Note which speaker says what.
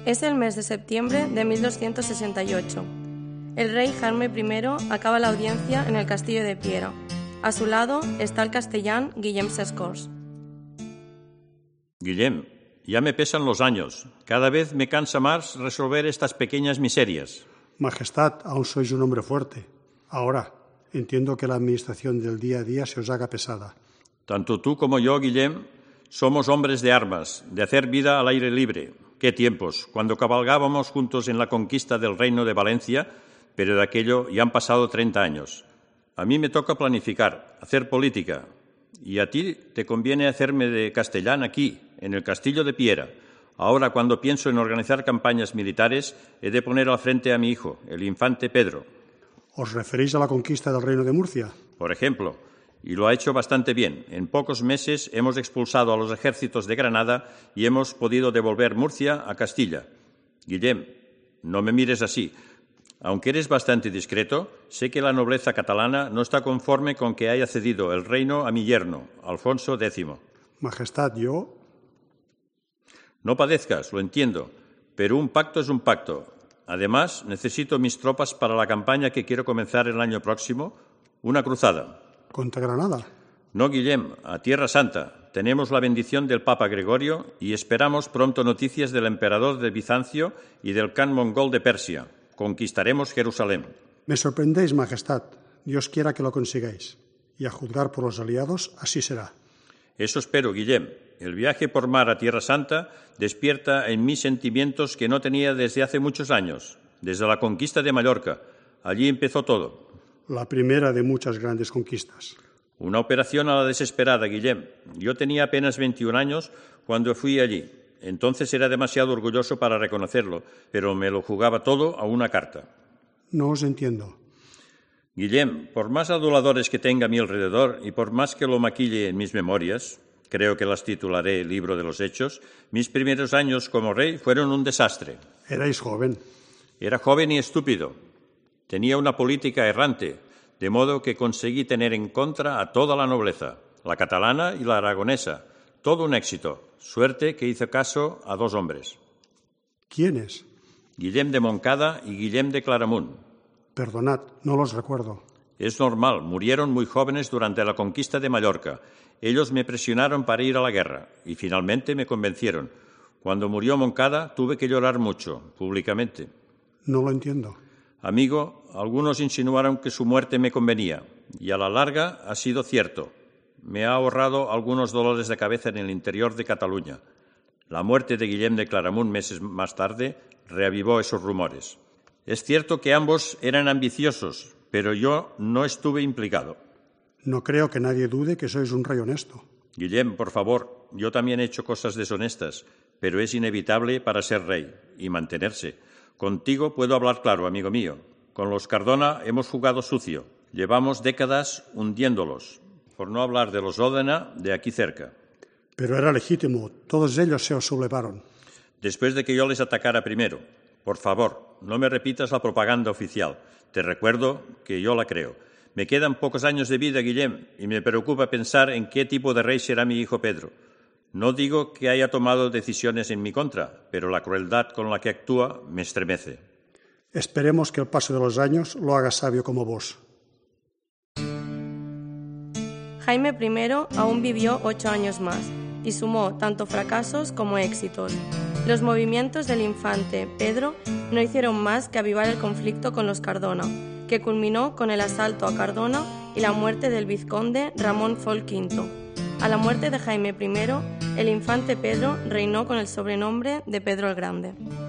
Speaker 1: Es el mes de septiembre de 1268. El rey Jaime I acaba la audiencia en el castillo de Piera. A su lado está el castellán Guillem Sescors.
Speaker 2: Guillem, ya me pesan los años. Cada vez me cansa más resolver estas pequeñas miserias.
Speaker 3: Majestad, aún sois un hombre fuerte. Ahora, entiendo que la administración del día a día se os haga pesada.
Speaker 2: Tanto tú como yo, Guillem, somos hombres de armas, de hacer vida al aire libre. ¡Qué tiempos! Cuando cabalgábamos juntos en la conquista del reino de Valencia, pero de aquello ya han pasado 30 años. A mí me toca planificar, hacer política. Y a ti te conviene hacerme de castellán aquí, en el castillo de Piera. Ahora, cuando pienso en organizar campañas militares, he de poner al frente a mi hijo, el infante Pedro.
Speaker 3: ¿Os referís a la conquista del reino de Murcia?
Speaker 2: Por ejemplo, y lo ha hecho bastante bien. En pocos meses hemos expulsado a los ejércitos de Granada y hemos podido devolver Murcia a Castilla. Guillem, no me mires así. Aunque eres bastante discreto, sé que la nobleza catalana no está conforme con que haya cedido el reino a mi yerno, Alfonso X.
Speaker 3: Majestad, yo...
Speaker 2: No padezcas, lo entiendo, pero un pacto es un pacto. Además, necesito mis tropas para la campaña que quiero comenzar el año próximo, una cruzada.
Speaker 3: ¿Contra Granada?
Speaker 2: No, Guillem, a Tierra Santa. Tenemos la bendición del Papa Gregorio y esperamos pronto noticias del emperador de Bizancio y del Khan mongol de Persia. Conquistaremos Jerusalén.
Speaker 3: Me sorprendéis, Majestad. Dios quiera que lo consigáis. Y a juzgar por los aliados, así será.
Speaker 2: Eso espero, Guillem. El viaje por mar a Tierra Santa despierta en mí sentimientos que no tenía desde hace muchos años, desde la conquista de Mallorca. Allí empezó todo.
Speaker 3: La primera de muchas grandes conquistas.
Speaker 2: Una operación a la desesperada, Guillem. Yo tenía apenas 21 años cuando fui allí. Entonces era demasiado orgulloso para reconocerlo, pero me lo jugaba todo a una carta.
Speaker 3: No os entiendo.
Speaker 2: Guillem, por más aduladores que tenga a mi alrededor y por más que lo maquille en mis memorias, creo que las titularé Libro de los Hechos, mis primeros años como rey fueron un desastre.
Speaker 3: Erais joven.
Speaker 2: Era joven y estúpido. Tenía una política errante, de modo que conseguí tener en contra a toda la nobleza, la catalana y la aragonesa. Todo un éxito. Suerte que hice caso a dos hombres.
Speaker 3: ¿Quiénes?
Speaker 2: Guillem de Moncada y Guillem de Claramunt.
Speaker 3: Perdonad, no los recuerdo.
Speaker 2: Es normal, murieron muy jóvenes durante la conquista de Mallorca. Ellos me presionaron para ir a la guerra y finalmente me convencieron. Cuando murió Moncada tuve que llorar mucho, públicamente.
Speaker 3: No lo entiendo.
Speaker 2: Amigo, algunos insinuaron que su muerte me convenía, y a la larga ha sido cierto. Me ha ahorrado algunos dolores de cabeza en el interior de Cataluña. La muerte de Guillem de Claramunt meses más tarde reavivó esos rumores. Es cierto que ambos eran ambiciosos, pero yo no estuve implicado.
Speaker 3: No creo que nadie dude que sois un rey honesto.
Speaker 2: Guillem, por favor, yo también he hecho cosas deshonestas, pero es inevitable para ser rey y mantenerse. Contigo puedo hablar claro, amigo mío. Con los Cardona hemos jugado sucio. Llevamos décadas hundiéndolos, por no hablar de los Ódena de aquí cerca.
Speaker 3: Pero era legítimo. Todos ellos se os sublevaron.
Speaker 2: Después de que yo les atacara primero. Por favor, no me repitas la propaganda oficial. Te recuerdo que yo la creo. Me quedan pocos años de vida, Guillem, y me preocupa pensar en qué tipo de rey será mi hijo Pedro. No digo que haya tomado decisiones en mi contra, pero la crueldad con la que actúa me estremece.
Speaker 3: Esperemos que el paso de los años lo haga sabio como vos.
Speaker 1: Jaime I aún vivió 8 años más y sumó tanto fracasos como éxitos. Los movimientos del infante Pedro no hicieron más que avivar el conflicto con los Cardona, que culminó con el asalto a Cardona y la muerte del vizconde Ramón Fol V. A la muerte de Jaime I, el infante Pedro reinó con el sobrenombre de Pedro el Grande.